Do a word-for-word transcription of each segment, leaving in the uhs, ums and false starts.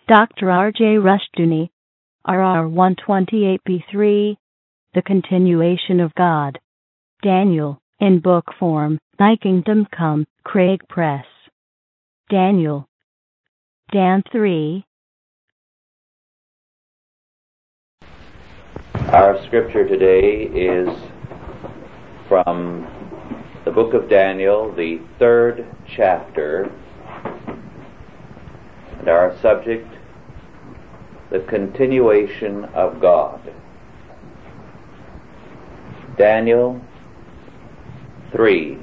Doctor R J Rushdoony, R R one twenty-eight B three, The Continuation of God. Daniel, in book form, Thy Kingdom Come, Craig Press. Daniel. Dan three. Our scripture today is from the book of Daniel, the third chapter, and our subject, the continuation of God. Daniel three.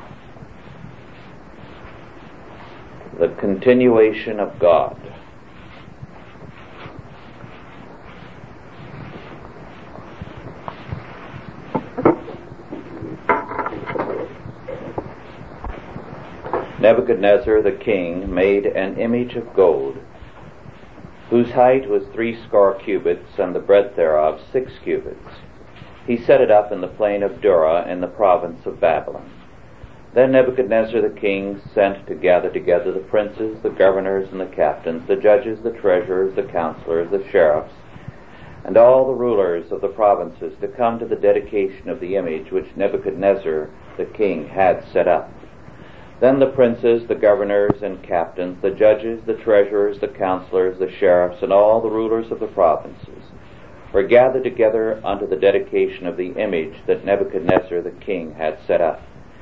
The continuation of God. Nebuchadnezzar the king made an image of gold, whose height was threescore cubits, and the breadth thereof six cubits. He set it up in the plain of Dura in the province of Babylon. Then Nebuchadnezzar the king sent to gather together the princes, the governors, and the captains, the judges, the treasurers, the counselors, the sheriffs, and all the rulers of the provinces to come to the dedication of the image which Nebuchadnezzar the king had set up. Then the princes, the governors, and captains, the judges, the treasurers, the counselors, the sheriffs, and all the rulers of the provinces were gathered together unto the dedication of the image that Nebuchadnezzar the king had set up.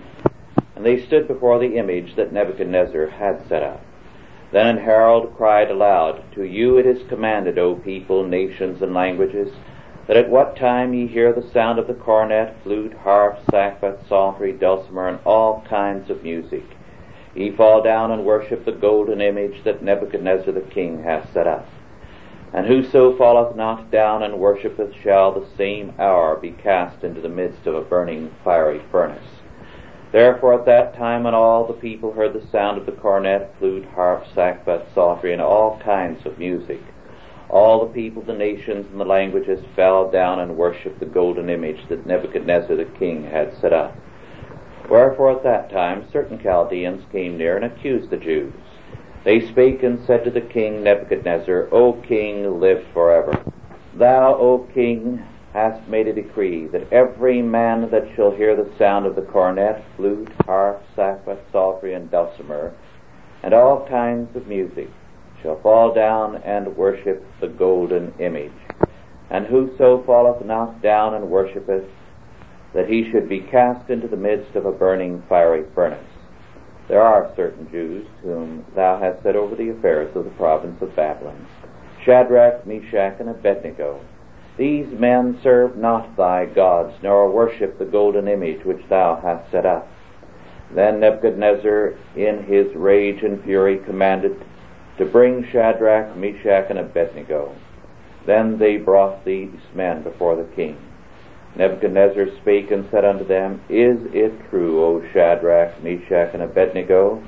And they stood before the image that Nebuchadnezzar had set up. Then an herald cried aloud, To you it is commanded, O people, nations, and languages, that at what time ye hear the sound of the cornet, flute, harp, sackbut, psaltery, dulcimer, and all kinds of music, ye fall down and worship the golden image that Nebuchadnezzar the king hath set up. And whoso falleth not down and worshippeth shall the same hour be cast into the midst of a burning fiery furnace. Therefore at that time when all the people heard the sound of the cornet, flute, harp, sackbut, psaltery, and all kinds of music, all the people, the nations, and the languages fell down and worshipped the golden image that Nebuchadnezzar the king had set up. Wherefore at that time certain Chaldeans came near and accused the Jews. They spake and said to the king Nebuchadnezzar, O king, live forever. Thou, O king, hast made a decree that every man that shall hear the sound of the cornet, flute, harp, sackbut, psaltery, and dulcimer, and all kinds of music, shall fall down and worship the golden image. And whoso falleth not down and worshippeth, that he should be cast into the midst of a burning fiery furnace. There are certain Jews whom thou hast set over the affairs of the province of Babylon, Shadrach, Meshach, and Abednego. These men serve not thy gods, nor worship the golden image which thou hast set up. Then Nebuchadnezzar in his rage and fury commanded to bring Shadrach, Meshach, and Abednego. Then they brought these men before the king. Nebuchadnezzar spake and said unto them, Is it true, O Shadrach, Meshach, and Abednego?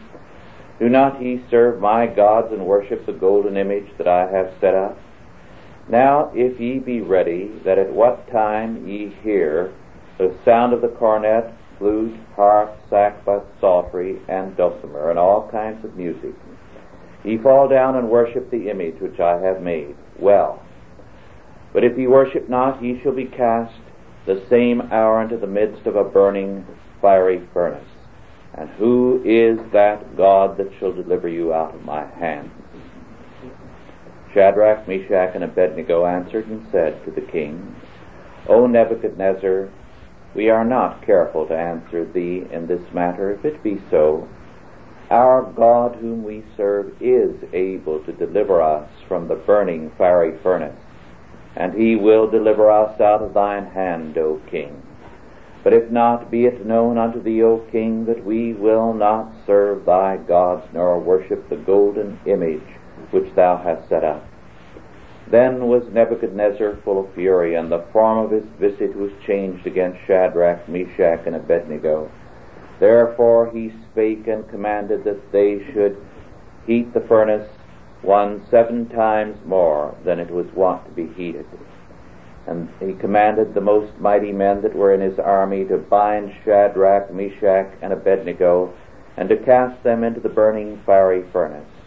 Do not ye serve my gods and worship the golden image that I have set up? Now if ye be ready, that at what time ye hear the sound of the cornet, flute, harp, sackbut, psaltery, and dulcimer, and all kinds of music, ye fall down and worship the image which I have made. Well, but if ye worship not, ye shall be cast the same hour into the midst of a burning fiery furnace. And who is that God that shall deliver you out of my hand? Shadrach, Meshach, and Abednego answered and said to the king, O Nebuchadnezzar, we are not careful to answer thee in this matter. If it be so, our God whom we serve is able to deliver us from the burning fiery furnace, and he will deliver us out of thine hand, O king. But if not, be it known unto thee, O king, that we will not serve thy gods, nor worship the golden image which thou hast set up. Then was Nebuchadnezzar full of fury, and the form of his visage was changed against Shadrach, Meshach, and Abednego. Therefore he spake and commanded that they should heat the furnace one seven times more than it was wont to be heated. And he commanded the most mighty men that were in his army to bind Shadrach, Meshach, and Abednego, and to cast them into the burning fiery furnace.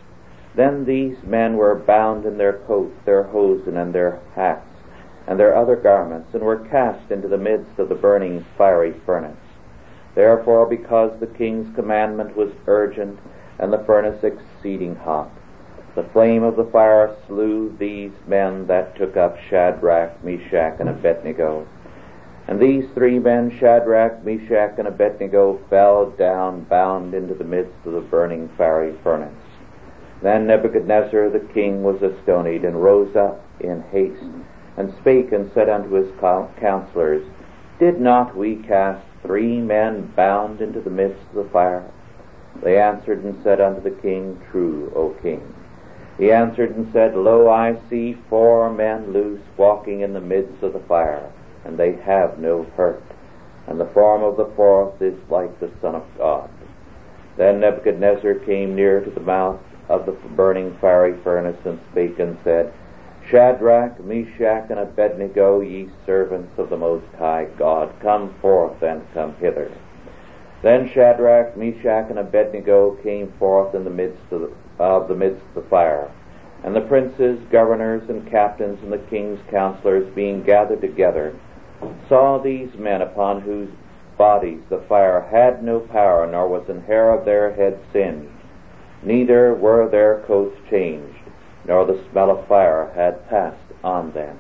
Then these men were bound in their coats, their hosen, and their hats, and their other garments, and were cast into the midst of the burning fiery furnace. Therefore, because the king's commandment was urgent, and the furnace exceeding hot, the flame of the fire slew these men that took up Shadrach, Meshach, and Abednego. And these three men, Shadrach, Meshach, and Abednego, fell down bound into the midst of the burning fiery furnace. Then Nebuchadnezzar the king was astonied, and rose up in haste, and spake and said unto his counselors, Did not we cast three men bound into the midst of the fire? They answered and said unto the king, True, O king. He answered and said, Lo, I see four men loose, walking in the midst of the fire, and they have no hurt, and the form of the fourth is like the Son of God. Then Nebuchadnezzar came near to the mouth of the burning fiery furnace, and spake and said, Shadrach, Meshach, and Abednego, ye servants of the Most High God, come forth and come hither. Then Shadrach, Meshach, and Abednego came forth in the midst of the, of the midst of the fire. And the princes, governors, and captains, and the king's counselors, being gathered together, saw these men, upon whose bodies the fire had no power, nor was an hair of their head singed, neither were their coats changed, nor the smell of fire had passed on them.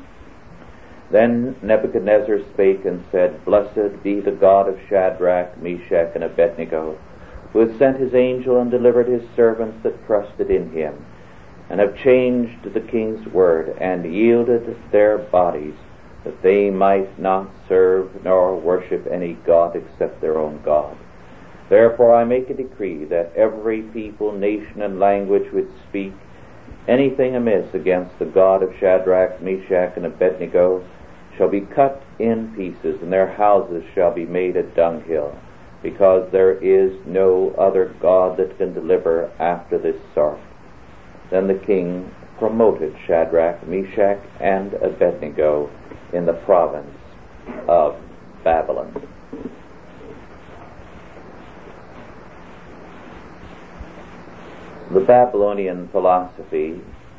Then Nebuchadnezzar spake and said, Blessed be the God of Shadrach, Meshach, and Abednego, who hath sent his angel and delivered his servants that trusted in him, and have changed the king's word, and yielded their bodies, that they might not serve nor worship any god except their own God. Therefore I make a decree that every people, nation, and language which speak anything amiss against the God of Shadrach, Meshach, and Abednego shall be cut in pieces, and their houses shall be made a dunghill, because there is no other God that can deliver after this sort. Then the king promoted Shadrach, Meshach, and Abednego in the province of Babylon. The Babylonian philosophy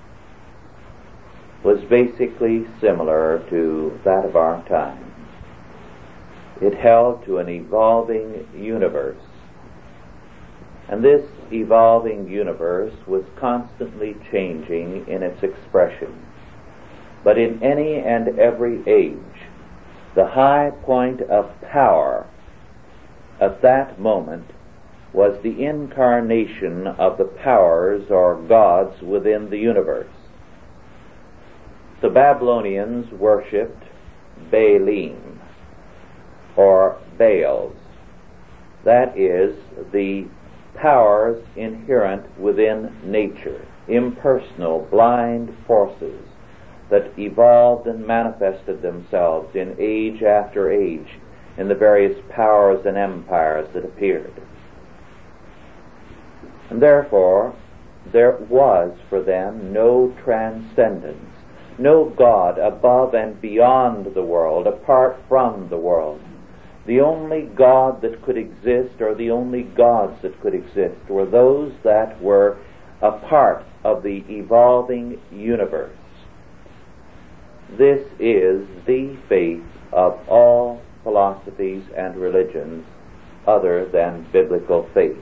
was basically similar to that of our time. It held to an evolving universe, and this evolving universe was constantly changing in its expression. But in any and every age, the high point of power at that moment was the incarnation of the powers or gods within the universe. The Babylonians worshipped Baalim, or Baals. That is, the powers inherent within nature, impersonal, blind forces that evolved and manifested themselves in age after age in the various powers and empires that appeared. And therefore, there was for them no transcendence, no God above and beyond the world, apart from the world. The only God that could exist, or the only gods that could exist, were those that were a part of the evolving universe. This is the faith of all philosophies and religions other than biblical faith.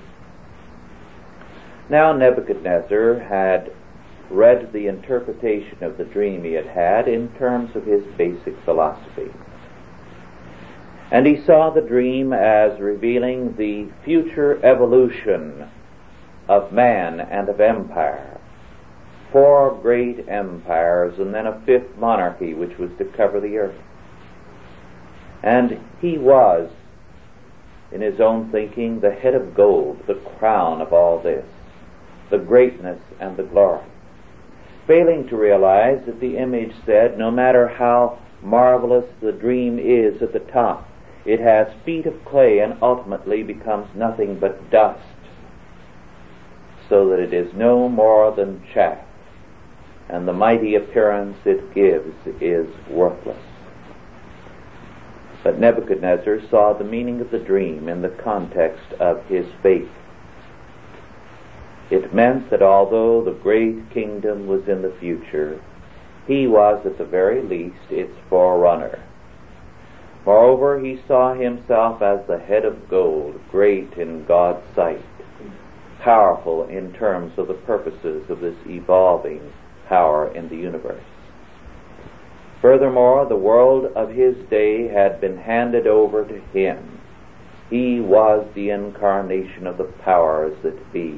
Now Nebuchadnezzar had read the interpretation of the dream he had had in terms of his basic philosophy. And he saw the dream as revealing the future evolution of man and of empire. Four great empires, and then a fifth monarchy which was to cover the earth. And he was, in his own thinking, the head of gold, the crown of all this, the greatness and the glory, failing to realize that the image said, no matter how marvelous the dream is at the top, it has feet of clay and ultimately becomes nothing but dust, so that it is no more than chaff, and the mighty appearance it gives is worthless. But Nebuchadnezzar saw the meaning of the dream in the context of his faith. It meant that although the great kingdom was in the future, he was at the very least its forerunner. Moreover, he saw himself as the head of gold, great in God's sight, powerful in terms of the purposes of this evolving power in the universe. Furthermore, the world of his day had been handed over to him. He was the incarnation of the powers that be.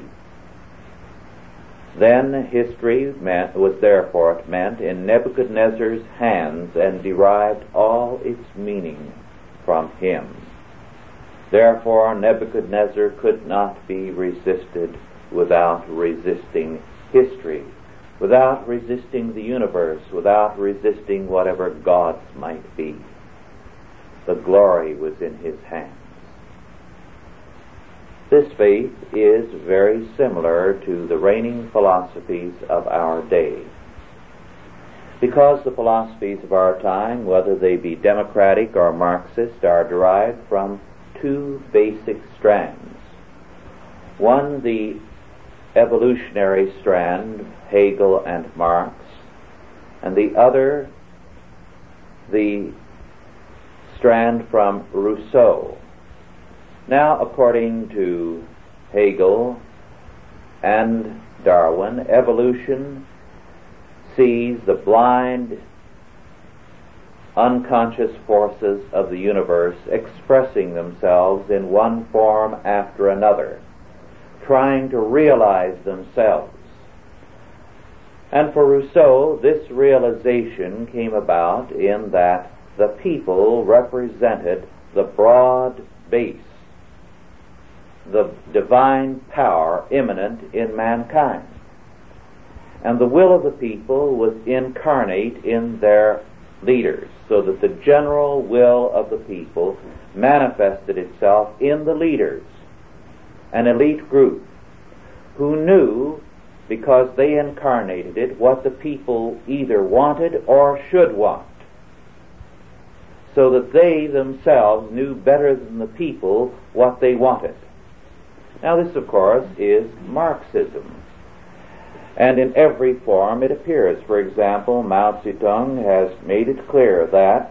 Then history meant, was therefore it meant in Nebuchadnezzar's hands, and derived all its meaning from him. Therefore Nebuchadnezzar could not be resisted without resisting history, without resisting the universe, without resisting whatever gods might be. The glory was in his hands. This faith is very similar to the reigning philosophies of our day, because the philosophies of our time, whether they be democratic or Marxist, are derived from two basic strands. One, the evolutionary strand, Hegel and Marx, and the other, the strand from Rousseau. Now, according to Hegel and Darwin, evolution sees the blind, unconscious forces of the universe expressing themselves in one form after another, trying to realize themselves. And for Rousseau, this realization came about in that the people represented the broad base, the divine power immanent in mankind. And the will of the people was incarnate in their leaders, so that the general will of the people manifested itself in the leaders, an elite group who knew, because they incarnated it, what the people either wanted or should want, so that they themselves knew better than the people what they wanted. Now this, of course, is Marxism, and in every form it appears. For example, Mao Zedong has made it clear that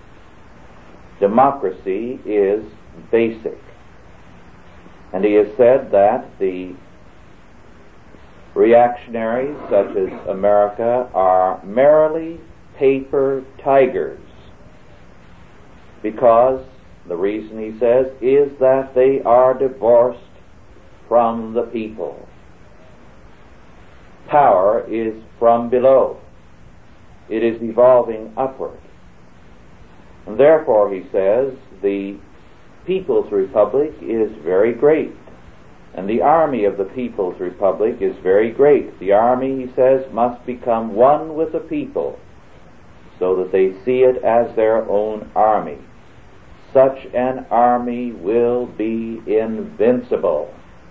democracy is basic, and he has said that the reactionaries, such as America, are merely paper tigers, because the reason, he says, is that they are divorced from the people. Power is from below. It is evolving upward. And therefore, he says, the People's Republic is very great, and the army of the People's Republic is very great. The army, he says, must become one with the people, so that they see it as their own army. Such an army will be invincible.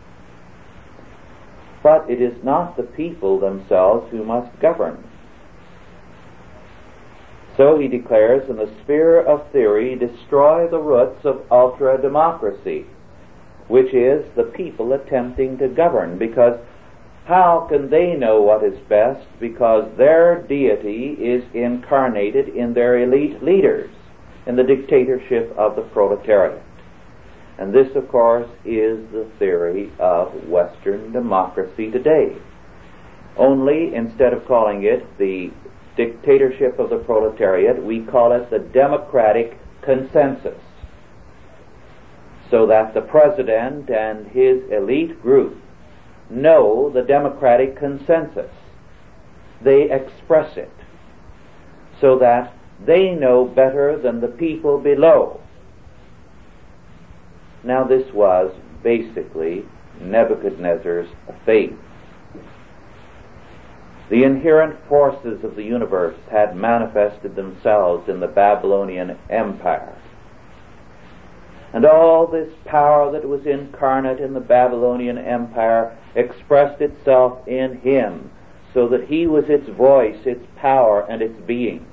But it is not the people themselves who must govern. So he declares, in the sphere of theory, destroy the roots of ultra-democracy, which is the people attempting to govern, because how can they know what is best? Because their deity is incarnated in their elite leaders, in the dictatorship of the proletariat. And this, of course, is the theory of Western democracy today. Only, instead of calling it the dictatorship of the proletariat, we call it the democratic consensus, so that the president and his elite group know the democratic consensus. They express it, so that they know better than the people below. Now this was basically Nebuchadnezzar's faith. The inherent forces of the universe had manifested themselves in the Babylonian Empire. And all this power that was incarnate in the Babylonian Empire expressed itself in him, so that he was its voice, its power, and its being.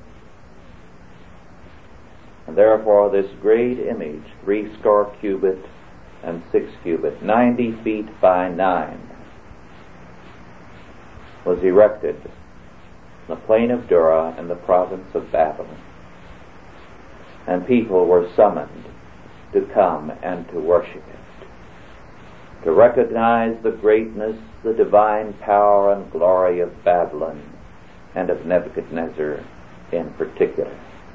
And therefore this great image, three score cubit and six cubit, ninety feet by nine, was erected in the plain of Dura in the province of Babylon. And people were summoned to come and to worship it, to recognize the greatness, the divine power and glory of Babylon and of Nebuchadnezzar in particular.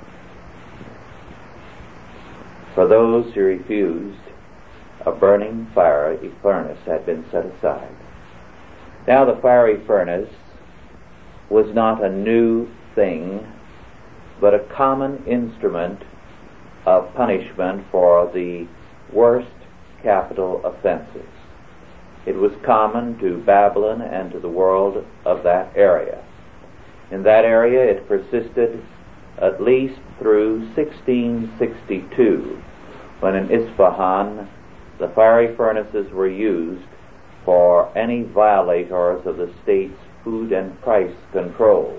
For those who refused, a burning fiery furnace had been set aside. Now the fiery furnace was not a new thing, but a common instrument of punishment for the worst capital offenses. It was common to Babylon and to the world of that area. In that area it persisted at least through sixteen sixty-two, when in Isfahan the fiery furnaces were used for any violators of the state's food and price controls.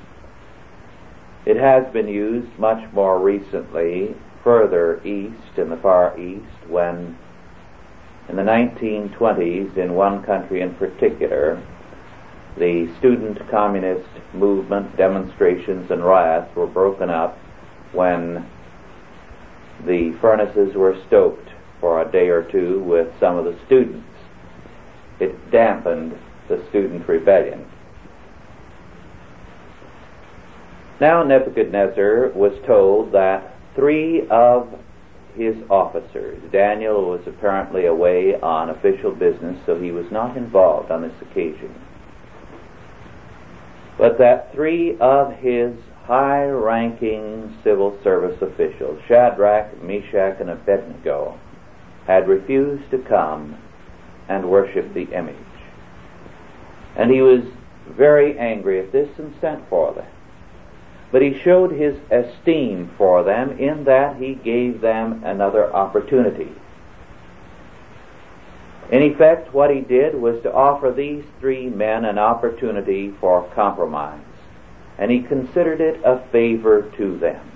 It has been used much more recently further east, in the Far East, when in the nineteen twenties, in one country in particular, the student communist movement demonstrations and riots were broken up when the furnaces were stoked for a day or two with some of the students. It dampened the student rebellion. Now Nebuchadnezzar was told that three of his officers, Daniel was apparently away on official business, so he was not involved on this occasion, but that three of his high-ranking civil service officials, Shadrach, Meshach, and Abednego, had refused to come and worship the image. And he was very angry at this and sent for them. But he showed his esteem for them in that he gave them another opportunity. In effect, what he did was to offer these three men an opportunity for compromise, and he considered it a favor to them.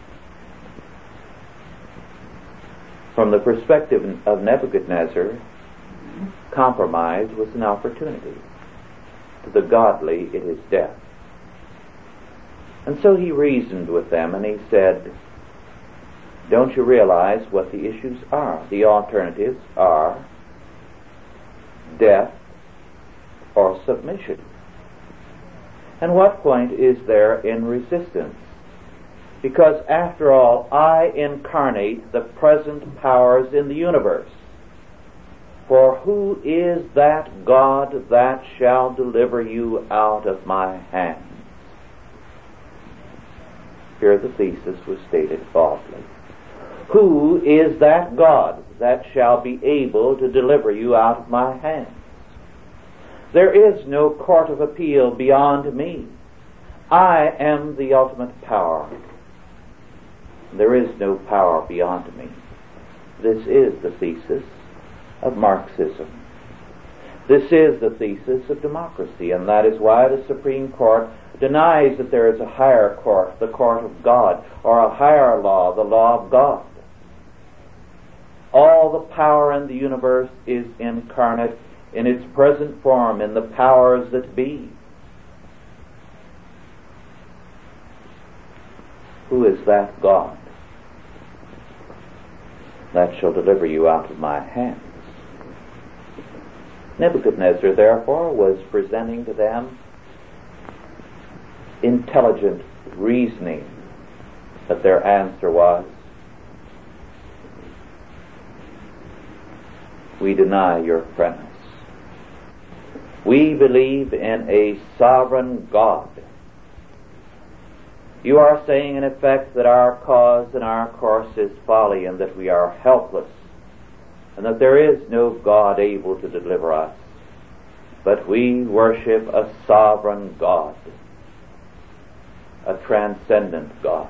From the perspective of Nebuchadnezzar, compromise was an opportunity. To the godly, it is death. And so he reasoned with them, and he said, don't you realize what the issues are? The alternatives are death or submission. And what point is there in resistance? Because after all, I incarnate the present powers in the universe. For who is that God that shall deliver you out of my hands? Here the thesis was stated baldly. Who is that God that shall be able to deliver you out of my hands? There is no court of appeal beyond me. I am the ultimate power. There is no power beyond me. This is the thesis of Marxism. This is the thesis of democracy, and that is why the Supreme Court denies that there is a higher court, the court of God, or a higher law, the law of God. All the power in the universe is incarnate in its present form in the powers that be. Who is that God that shall deliver you out of my hands? Nebuchadnezzar, therefore, was presenting to them intelligent reasoning, but their answer was, we deny your premise. We believe in a sovereign God. You are saying, in effect, that our cause and our course is folly, and that we are helpless, and that there is no God able to deliver us. But we worship a sovereign God, a transcendent God,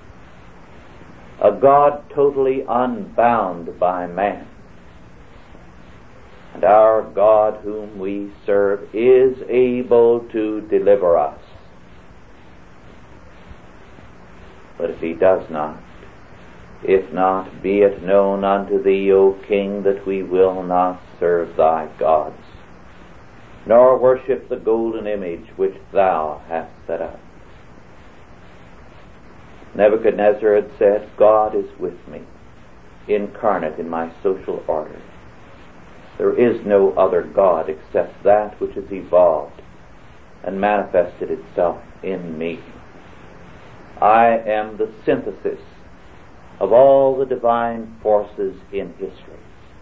a God totally unbound by man. And our God whom we serve is able to deliver us. But if he does not, if not, be it known unto thee, O King, that we will not serve thy gods. nor worship the golden image which thou hast set up. Nebuchadnezzar had said, God is with me, incarnate in my social order. There is no other God except that which has evolved and manifested itself in me. I am the synthesis of all the divine forces in history.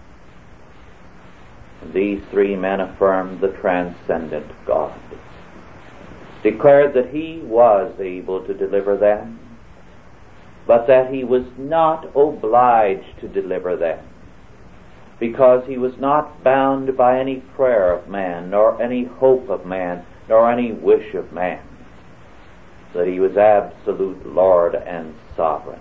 And these three men affirmed the transcendent God, declared that he was able to deliver them, but that he was not obliged to deliver them, because he was not bound by any prayer of man, nor any hope of man, nor any wish of man, that he was absolute Lord and sovereign.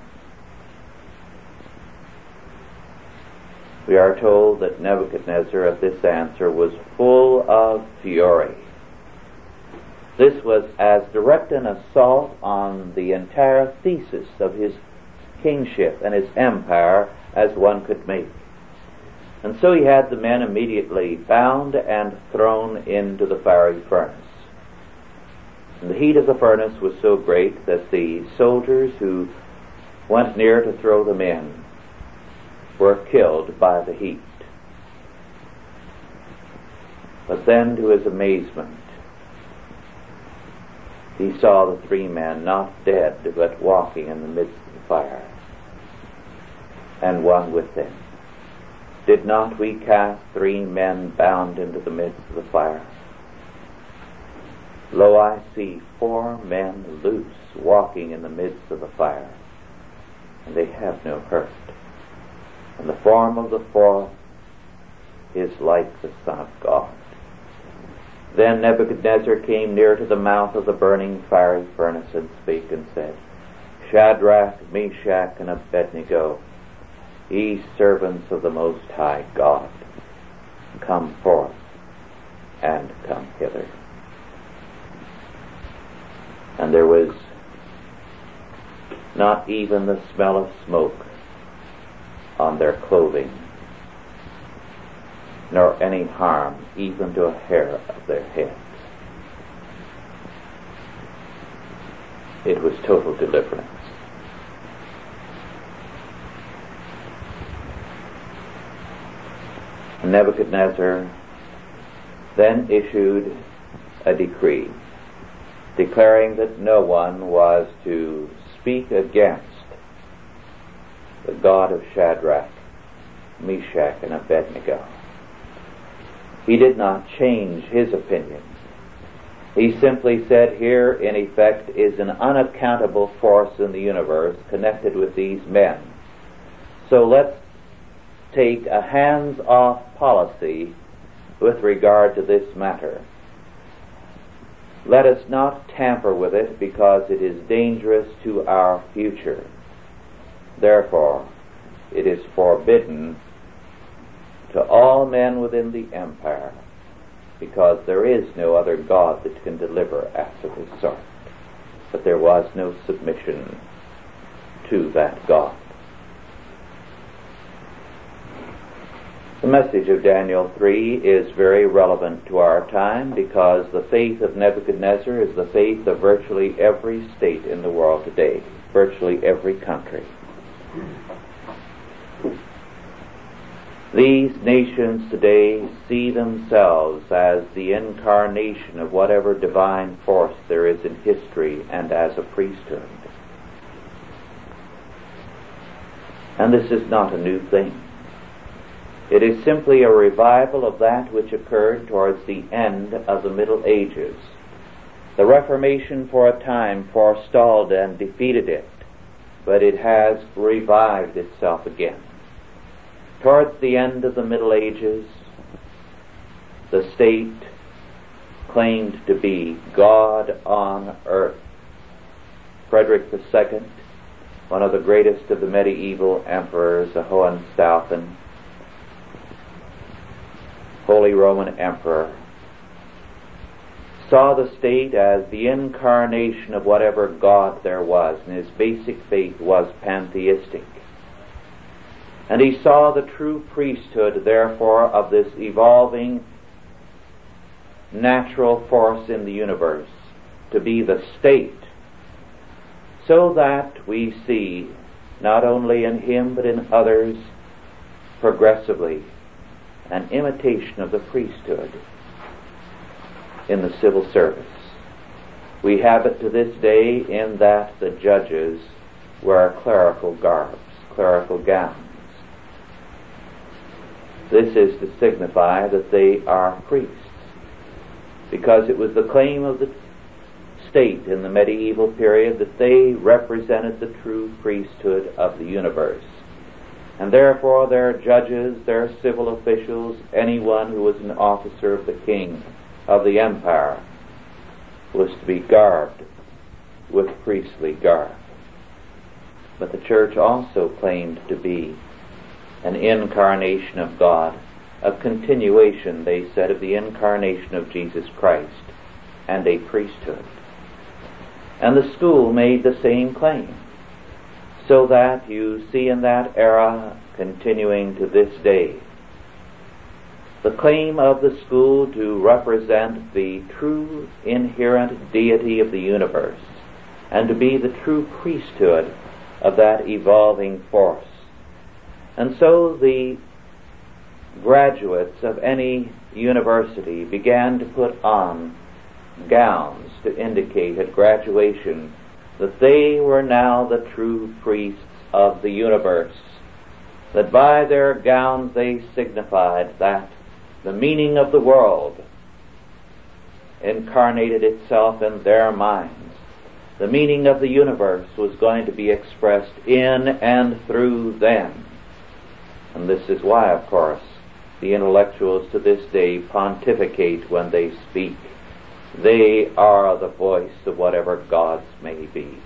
We are told that Nebuchadnezzar at this answer was full of fury. This was as direct an assault on the entire thesis of his kingship and his empire as one could make. And so he had the men immediately bound and thrown into the fiery furnace. And the heat of the furnace was so great that the soldiers who went near to throw them in were killed by the heat. But then, to his amazement, he saw the three men not dead, but walking in the midst of the fire, and one with them. Did not we cast three men bound into the midst of the fire? Lo, I see four men loose, walking in the midst of the fire, and they have no hurt. And the form of the fourth is like the Son of God. Then Nebuchadnezzar came near to the mouth of the burning fiery furnace and spake and said, Shadrach, Meshach, and Abednego, ye servants of the Most High God, come forth and come hither. And there was not even the smell of smoke on their clothing, nor any harm even to a hair of their heads. It was total deliverance. Nebuchadnezzar then issued a decree declaring that no one was to speak against the God of Shadrach, Meshach, and Abednego. He did not change his opinion. He simply said, here in effect is an unaccountable force in the universe connected with these men. So let's take a hands-off policy with regard to this matter. Let us not tamper with it because it is dangerous to our future. Therefore, it is forbidden to all men within the empire, because there is no other God that can deliver after this sort. But there was no submission to that God. The message of Daniel three is very relevant to our time, because the faith of Nebuchadnezzar is the faith of virtually every state in the world today, virtually every country. These nations today see themselves as the incarnation of whatever divine force there is in history and as a priesthood. And this is not a new thing. It is simply a revival of that which occurred towards the end of the Middle Ages. The Reformation for a time forestalled and defeated it, but it has revived itself again. Towards the end of the Middle Ages, the state claimed to be God on earth. Frederick the Second, one of the greatest of the medieval emperors, the Hohenstaufen, Holy Roman Emperor, saw the state as the incarnation of whatever God there was, and his basic faith was pantheistic. And he saw the true priesthood, therefore, of this evolving natural force in the universe to be the state, so that we see, not only in him but in others, progressively an imitation of the priesthood in the civil service. We have it to this day in that the judges wear clerical garbs, clerical gowns. This is to signify that they are priests, because it was the claim of the state in the medieval period that they represented the true priesthood of the universe. And therefore their judges, their civil officials, anyone who was an officer of the king, of the empire, was to be garbed with priestly garb. But the church also claimed to be an incarnation of God, a continuation, they said, of the incarnation of Jesus Christ, and a priesthood. And the school made the same claim, so that you see in that era, continuing to this day, the claim of the school to represent the true inherent deity of the universe, and to be the true priesthood of that evolving force. And so the graduates of any university began to put on gowns to indicate at graduation that they were now the true priests of the universe, that by their gowns they signified that the meaning of the world incarnated itself in their minds. The meaning of the universe was going to be expressed in and through them. And this is why, of course, the intellectuals to this day pontificate when they speak. They are the voice of whatever gods may be.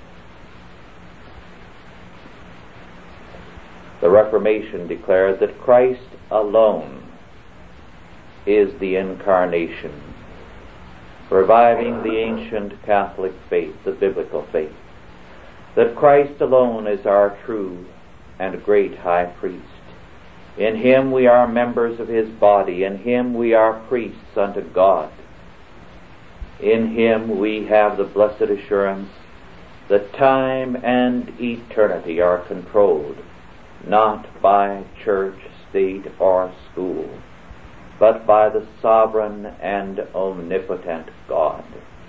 The Reformation declared that Christ alone is the incarnation, reviving the ancient Catholic faith, the biblical faith, that Christ alone is our true and great high priest. In him we are members of his body. In him we are priests unto God. In him we have the blessed assurance that time and eternity are controlled not by church, state, or school, but by the sovereign and omnipotent God.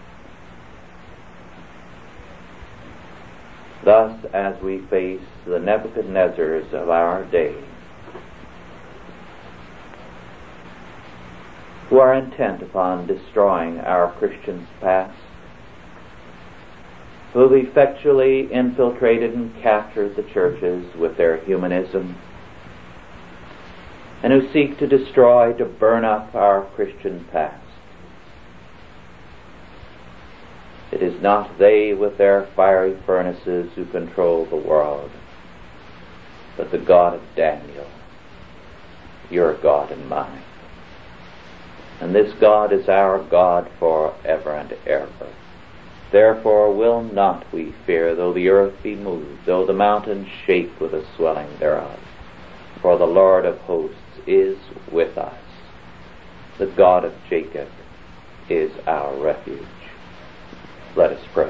Thus, as we face the Nebuchadnezzars of our day, who are intent upon destroying our Christian's past, who have effectually infiltrated and captured the churches with their humanism, and who seek to destroy, to burn up our Christian past. It is not they with their fiery furnaces who control the world, but the God of Daniel, your God and mine. And this God is our God forever and ever. Therefore will not we fear, though the earth be moved, though the mountains shake with the swelling thereof. For the Lord of hosts is with us. The God of Jacob is our refuge. Let us pray.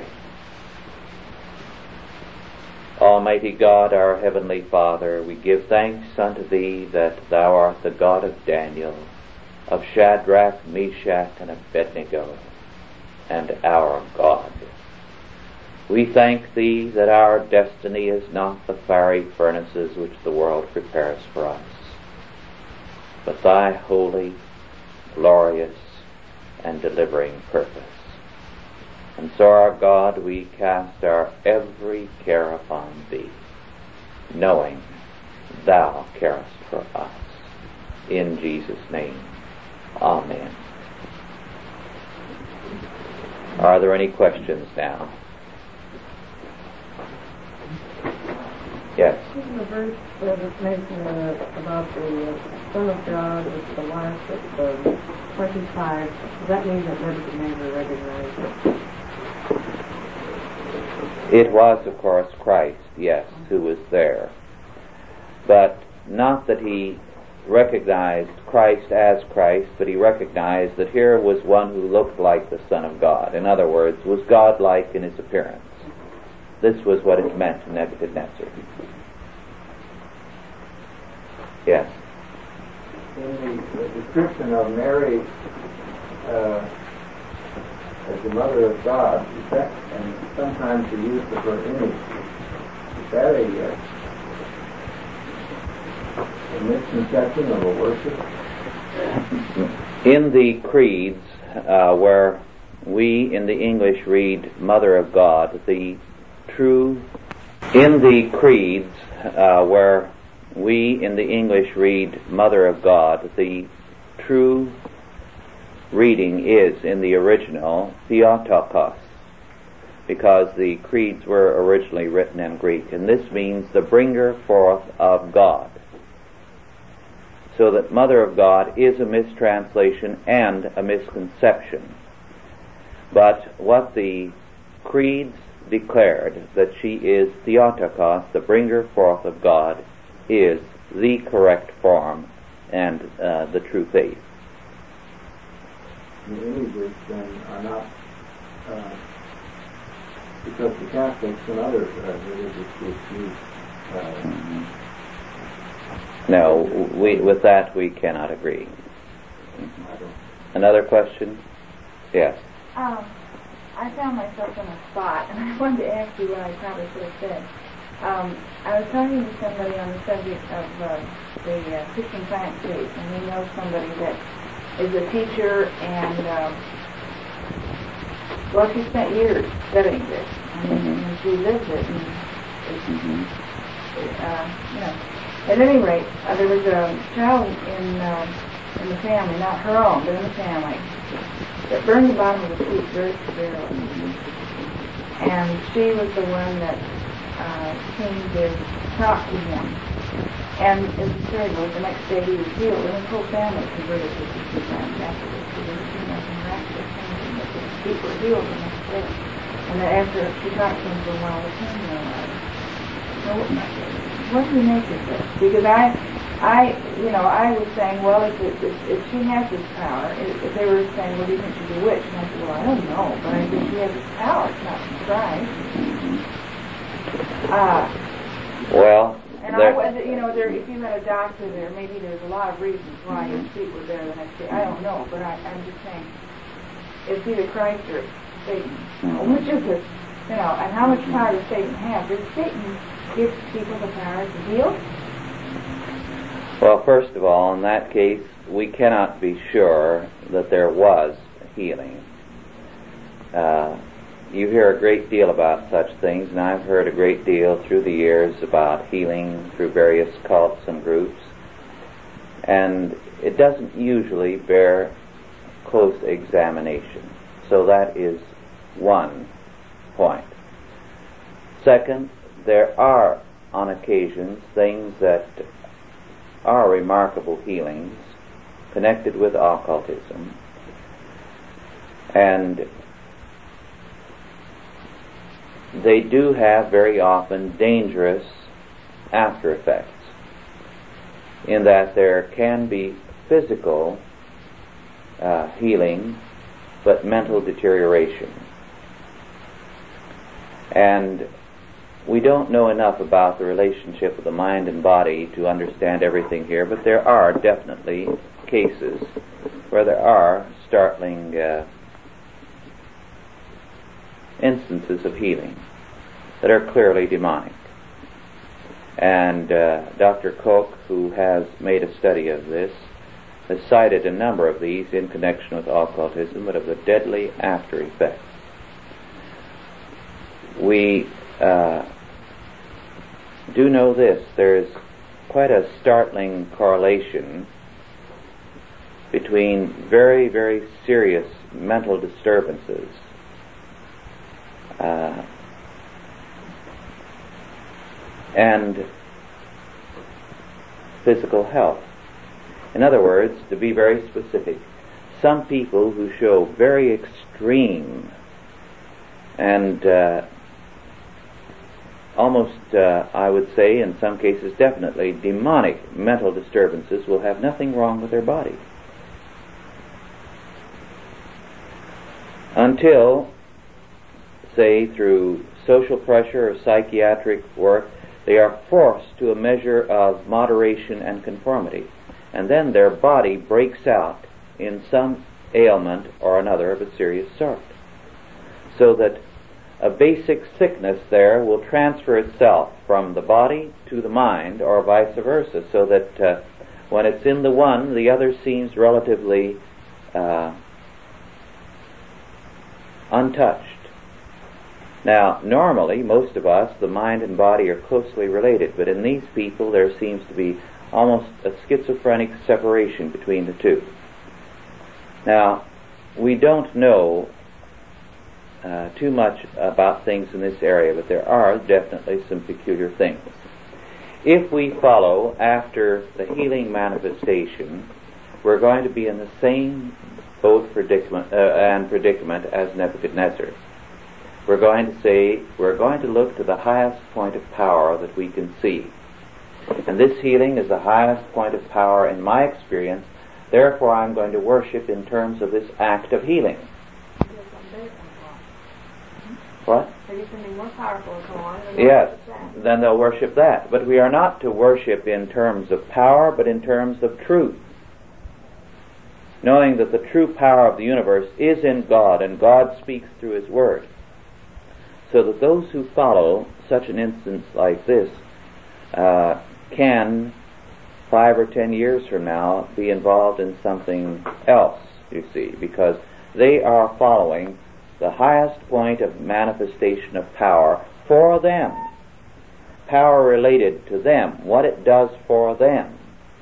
Almighty God, our heavenly Father, we give thanks unto Thee that Thou art the God of Daniel, of Shadrach, Meshach, and Abednego, and our God. We thank Thee that our destiny is not the fiery furnaces which the world prepares for us, but Thy holy, glorious, and delivering purpose. And so, our God, we cast our every care upon Thee, knowing Thou carest for us. In Jesus' name, amen. Are there any questions now? Yes. In the verse that is mentioned uh, about the uh, Son of God is the last of the twenty-five, does that mean that Nebuchadnezzar recognized it? It was, of course, Christ, yes, who was there. But not that he recognized Christ as Christ, but he recognized that here was one who looked like the Son of God. In other words, was God-like in his appearance. This was what it meant to Nebuchadnezzar. Yes? In the, the description of Mary uh, as the Mother of God, is that, and sometimes the use of her image, is that a, uh, a misconception of a worship? In the creeds, uh, where we in the English read Mother of God, the true, in the creeds, uh, where we in the English read Mother of God, the true reading is in the original Theotokos, because the creeds were originally written in Greek, and this means the bringer forth of God. So that Mother of God is a mistranslation and a misconception. But what the creeds declared, that she is Theotokos, the bringer forth of God, is the correct form and uh, the true faith. The images then are not, uh, because the Catholics and other uh, religious groups use. Uh, mm-hmm. No, we, with that we cannot agree. Another question? Yes. Um, I found myself in a spot, and I wanted to ask you what I probably should have said. Um, I was talking to somebody on the subject of uh, the uh, Christian Science Faith, and we know somebody that is a teacher, and um, well, she spent years studying this. I mean, mm-hmm. and she lives it, and it's, mm-hmm. uh, you know. At any rate, uh, there was a child in uh, in the family, not her own, but in the family, that burned the bottom of the teeth very severely. And she was the one that uh, came to talk to him. And as the story goes, the next day he was healed, and his whole family converted to Christian Science afterwards. They didn't see nothing miraculous, and that his feet were healed the next day. And that after she talked to him for a while, the pain went away. So what do you make of this? Because I, I, you know, I was saying, well, if, it, if, if she has this power, if, if they were saying, well, do you think she's a witch? And I said, well, I don't know, but I think she has this power. It's not surprise. Uh, well, and I was, you know, there, if you had a doctor there, maybe there's a lot of reasons why his feet were there the next day. I don't know, but I, I'm just saying, it's either Christ or Satan. Mm-hmm. Which is it? You know, and how much power does Satan have? Does Satan give people the power to heal? Well, first of all, in that case, we cannot be sure that there was healing. Uh, you hear a great deal about such things, and I've heard a great deal through the years about healing through various cults and groups, and it doesn't usually bear close examination. So that is one point. Second, there are, on occasions, things that are remarkable healings connected with occultism, and they do have very often dangerous after effects, in that there can be physical uh, healing, but mental deterioration. And we don't know enough about the relationship of the mind and body to understand everything here, but there are definitely cases where there are startling uh, instances of healing that are clearly demonic. And uh, Doctor Koch, who has made a study of this, has cited a number of these in connection with occultism, but of the deadly after effects. We uh, do know this: there is quite a startling correlation between very, very serious mental disturbances uh, and physical health. In other words, to be very specific, some people who show very extreme and uh, almost, uh, I would say, in some cases definitely, demonic mental disturbances will have nothing wrong with their body. Until, say, through social pressure or psychiatric work, they are forced to a measure of moderation and conformity. And then their body breaks out in some ailment or another of a serious sort. So that a basic sickness there will transfer itself from the body to the mind, or vice versa, so that uh, when it's in the one, the other seems relatively uh, untouched. Now, normally, most of us, the mind and body are closely related, but in these people there seems to be almost a schizophrenic separation between the two. Now, we don't know uh, too much about things in this area, but there are definitely some peculiar things. If we follow after the healing manifestation, we're going to be in the same boat predicament uh, and predicament as Nebuchadnezzar. We're going to say, we're going to look to the highest point of power that we can see. And this healing is the highest point of power in my experience. Therefore, I'm going to worship in terms of this act of healing. What? Something more powerful come on. Yes, then they'll worship that. But we are not to worship in terms of power, but in terms of truth. Knowing that the true power of the universe is in God, and God speaks through His Word. So that those who follow such an instance like this uh, can, five or ten years from now, be involved in something else, you see, because they are following the highest point of manifestation of power for them. Power related to them, what it does for them.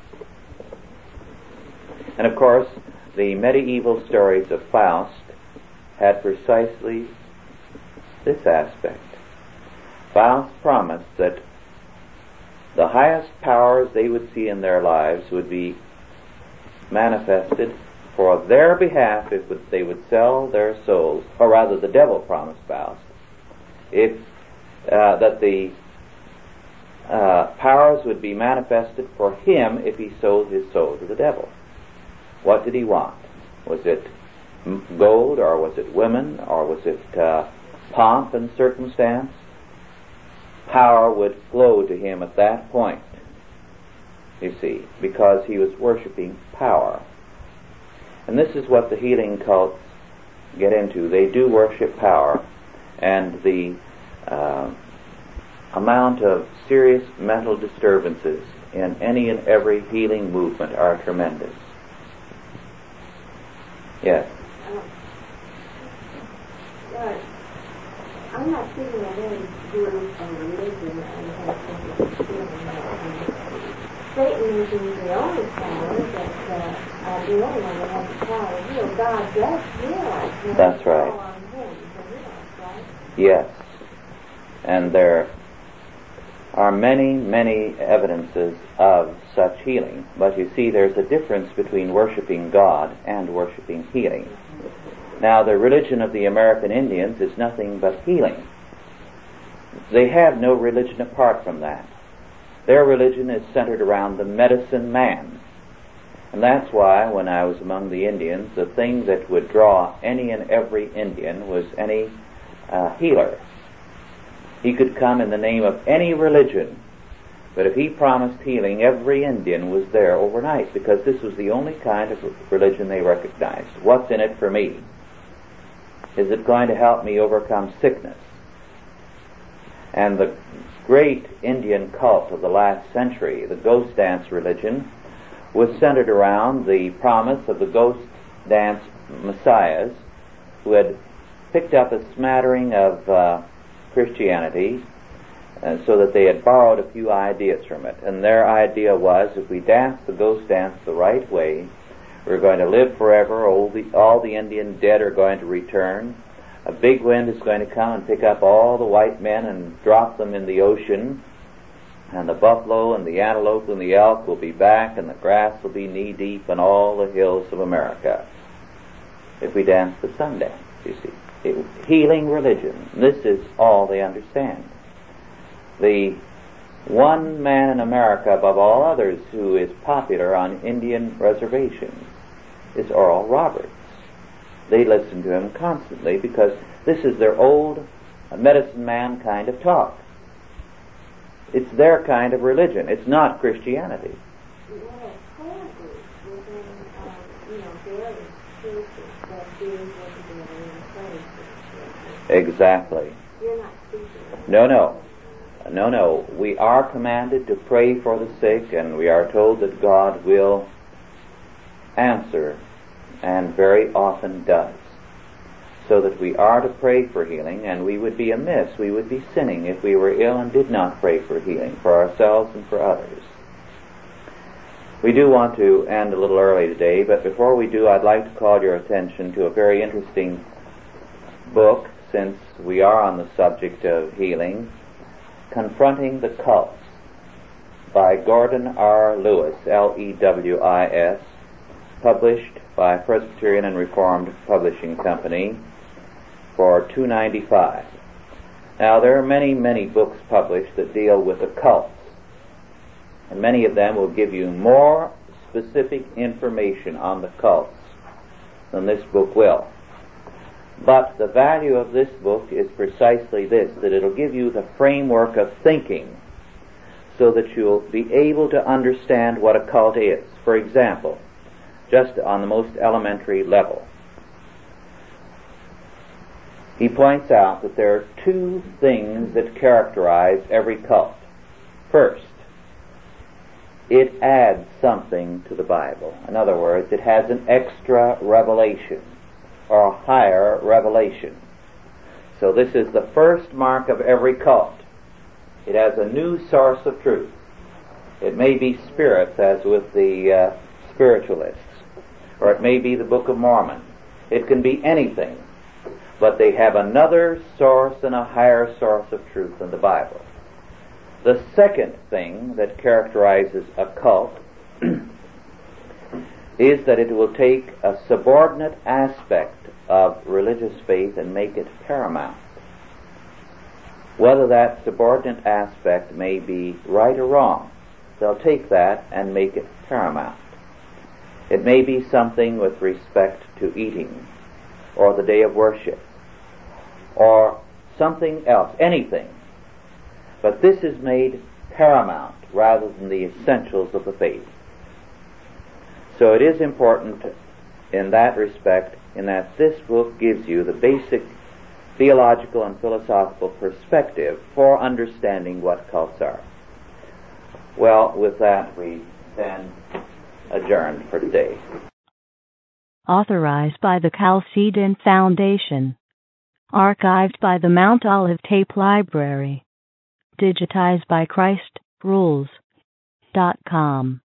And of course, the medieval stories of Faust had precisely this aspect. Faust promised that the highest powers they would see in their lives would be manifested for their behalf if they would sell their souls, or rather the devil promised Faust, if uh, that the uh, powers would be manifested for him if he sold his soul to the devil. What did he want? Was it gold, or was it women, or was it uh, pomp and circumstance? Power would flow to him at that point, you see, because he was worshiping power. And this is what the healing cults get into. They do worship power, and the uh, amount of serious mental disturbances in any and every healing movement are tremendous. Yes? Uh, right. I'm not speaking of any group or religion and have Satan isn't the only power that uh, uh, the only one that has the power to heal. God does heal. That's right. On him to heal, right? Yes. And there are many, many evidences of such healing. But you see, there's a difference between worshiping God and worshiping healing. Now, the religion of the American Indians is nothing but healing. They have no religion apart from that. Their religion is centered around the medicine man. And that's why, when I was among the Indians, the thing that would draw any and every Indian was any uh, healer. He could come in the name of any religion, but if he promised healing, every Indian was there overnight, because this was the only kind of religion they recognized. What's in it for me? Is it going to help me overcome sickness? And the great Indian cult of the last century, the ghost dance religion, was centered around the promise of the ghost dance messiahs who had picked up a smattering of uh, Christianity, uh, so that they had borrowed a few ideas from it. And their idea was, if we dance the ghost dance the right way, we're going to live forever, all the, all the Indian dead are going to return, a big wind is going to come and pick up all the white men and drop them in the ocean, and the buffalo and the antelope and the elk will be back, and the grass will be knee-deep in all the hills of America if we dance the sun dance, you see. It, healing religion. This is all they understand. The one man in America above all others who is popular on Indian reservations is Oral Roberts. They listen to him constantly because this is their old medicine man kind of talk. It's their kind of religion. It's not Christianity. Well, core groups within, um, you know, various churches that deals with together in place. Exactly. You're not speaking. No, no. No, no. We are commanded to pray for the sick, and we are told that God will answer, and very often does. So that we are to pray for healing, and we would be amiss, we would be sinning if we were ill and did not pray for healing for ourselves and for others. We do want to end a little early today, but before we do, I'd like to call your attention to a very interesting book, since we are on the subject of healing, Confronting the Cults, by Gordon R. Lewis, L E W I S, published by Presbyterian and Reformed Publishing Company for two dollars and ninety-five cents. Now, there are many, many books published that deal with the cults, and many of them will give you more specific information on the cults than this book will. But the value of this book is precisely this, that it'll give you the framework of thinking so that you'll be able to understand what a cult is. For example, just on the most elementary level, he points out that there are two things that characterize every cult. First, it adds something to the Bible. In other words, it has an extra revelation or a higher revelation. So this is the first mark of every cult. It has a new source of truth. It may be spirits, as with the uh, spiritualists, or it may be the Book of Mormon. It can be anything, but they have another source and a higher source of truth than the Bible. The second thing that characterizes a cult is that it will take a subordinate aspect of religious faith and make it paramount. Whether that subordinate aspect may be right or wrong, they'll take that and make it paramount. It may be something with respect to eating, or the day of worship, or something else, anything. But this is made paramount rather than the essentials of the faith. So it is important in that respect, in that this book gives you the basic theological and philosophical perspective for understanding what cults are. Well, with that, we then adjourn for today. Authorized by the Chalcedon Foundation. Archived by the Mount Olive Tape Library. Digitized by Christ Rules dot com.